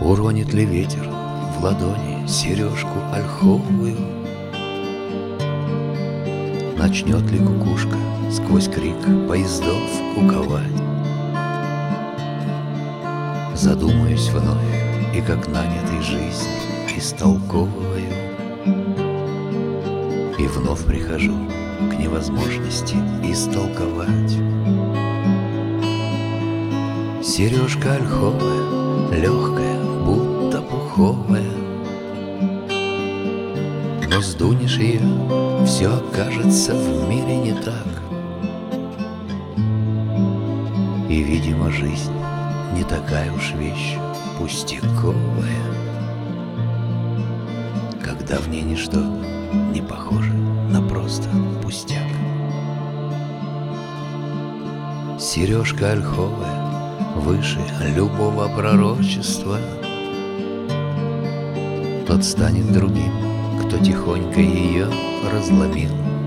Уронит ли ветер в ладони сережку ольховую? Начнет ли кукушка сквозь крик поездов куковать? Задумаюсь вновь и как нанятый жизнь истолковываю, и вновь прихожу к невозможности истолковать. Сережка ольховая, легкая, будто пуховая, но сдунешь ее, все окажется в мире не так. И, видимо, жизнь не такая уж вещь пустяковая, когда в ней ничто не похоже на просто пустяк. Сережка ольховая выше любого пророчества, тот станет другим, кто тихонько ее разломил.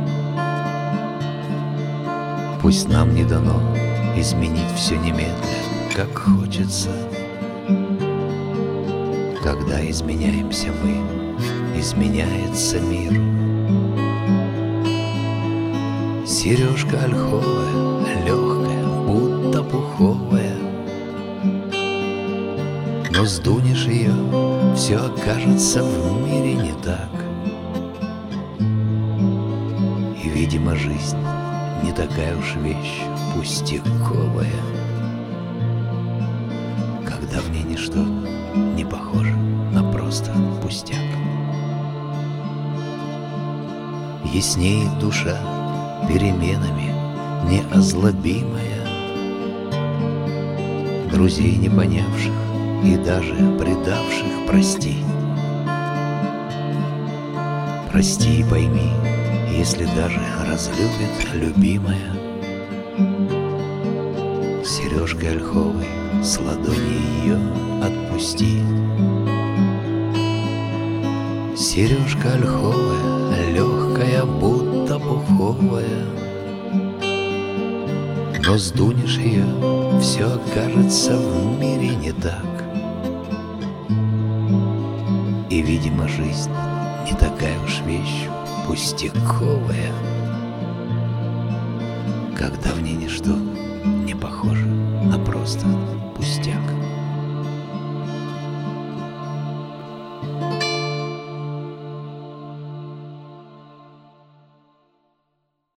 Пусть нам не дано изменить все немедля, как хочется. Когда изменяемся мы, изменяется мир. Сережка ольховая, легкая, будто пуховая, но сдунешь ее, все окажется в мире не так. И, видимо, жизнь не такая уж вещь пустяковая, когда в ней ничто не похоже на просто пустяк. Яснеет душа переменами неозлобимая, друзей не понявших и даже предавших прости. Прости и пойми, если даже разлюбит любимая, сережкой ольховой с ладони ее отпусти. Сережка ольховая, легкая, будто пуховая, но сдунешь ее, все окажется в мире не так. И, видимо, жизнь не такая уж вещь пустяковая, когда в ней ничто не похоже на просто